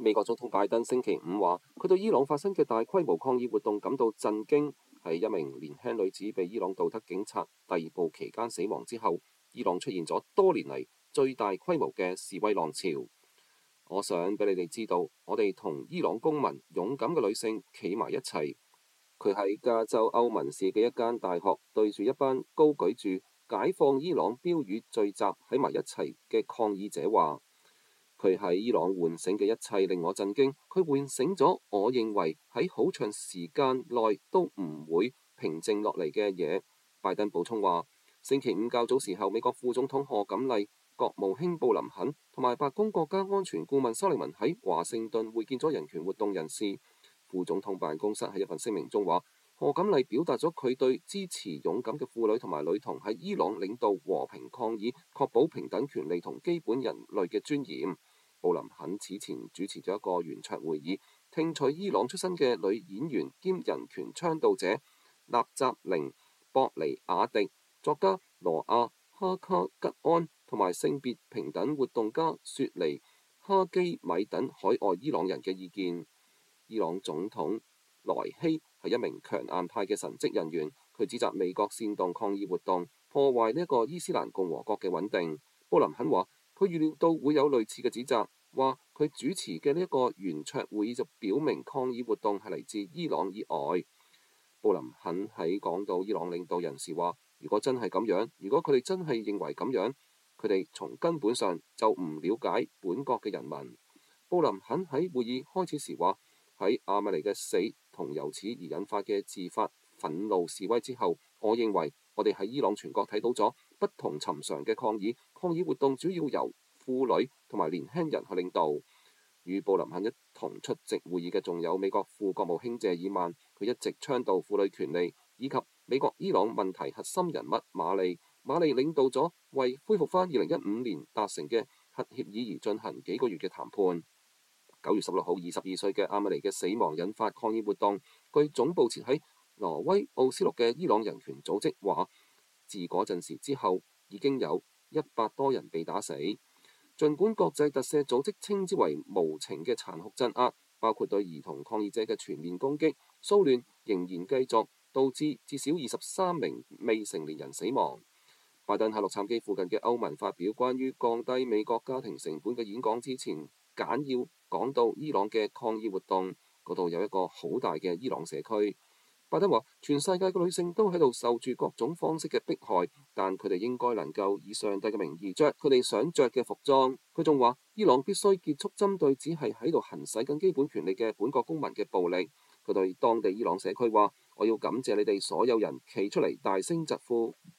美國總統拜登星期五話，佢對伊朗發生嘅大規模抗議活動感到震驚。喺一名年輕女子被伊朗道德警察逮捕期間死亡之後，伊朗出現咗多年嚟最大規模嘅示威浪潮。我想俾你哋知道，我哋同伊朗公民勇敢嘅女性企埋一齊。佢喺加州歐文市嘅一間大學對住一班高舉住解放伊朗標語聚集喺埋一齊嘅抗議者話，佢喺伊朗喚醒嘅一切令我震驚，佢喚醒咗我認為喺好長時間內都唔會平靜落嚟嘅嘢。拜登補充話，星期五較早時候，美國副總統賀錦麗、國務卿布林肯同埋白宮國家安全顧問沙利文喺華盛頓會見咗人權活動人士。副總統辦公室喺一份聲明中話，賀錦麗表達咗佢對支持勇敢嘅婦女同埋女童喺伊朗領導和平抗議，確保平等權利同基本人類嘅尊嚴。布林肯此前主持咗一個圓桌會議，聽取伊朗出身嘅女演員兼人權倡導者納扎寧·博尼亞迪、作家羅亞·哈卡吉安同埋性別平等活動家雪梨·哈基米等海外伊朗人嘅意見。伊朗總統萊希係一名強硬派嘅神職人員，佢指責美國煽動抗議活動，破壞呢一個伊斯蘭共和國嘅穩定。布林肯話，佢預料到會有類似嘅指責，話佢主持嘅呢一個圓桌會議就表明抗議活動係嚟自伊朗以外。布林肯喺講到伊朗領導人時話，如果真係咁樣，如果佢哋真係認為咁樣，佢哋從根本上就唔了解本國嘅人民。布林肯喺會議開始時話，喺阿米尼嘅死同由此而引發嘅自發憤怒示威之後，我認為我哋喺伊朗全國睇到咗不同尋常嘅抗議。抗議活動主要由婦女同埋年輕人去領導。與布林肯一同出席會議嘅仲有美國副國務卿謝爾曼，佢一直倡導婦女權利，以及美國伊朗問題核心人物馬利。馬利領導咗為恢復返2015年達成嘅核協議而進行幾個月嘅談判。9月16號，22歲嘅阿米尼嘅死亡引發抗議活動。據總部設喺挪威奧斯陸嘅伊朗人權組織話，自嗰陣時之後已經有100多人被打死。儘管國際特赦組織稱之為無情嘅殘酷鎮壓，包括對兒童抗議者嘅全面攻擊，騷亂仍然繼續，導致至少23名未成年人死亡。拜登喺洛杉磯附近嘅歐盟發表關於降低美國家庭成本嘅演講之前，簡要講到伊朗嘅抗議活動，嗰度有一個好大嘅伊朗社區。拜登話，全世界嘅女性都喺度受住各種方式嘅迫害，但佢哋應該能夠以上帝嘅名義着佢哋想着嘅服裝。佢仲話，伊朗必須結束針對只係喺度行使緊基本權利嘅本國公民嘅暴力。佢對當地伊朗社區話，我要感謝你哋所有人企出嚟大聲疾呼。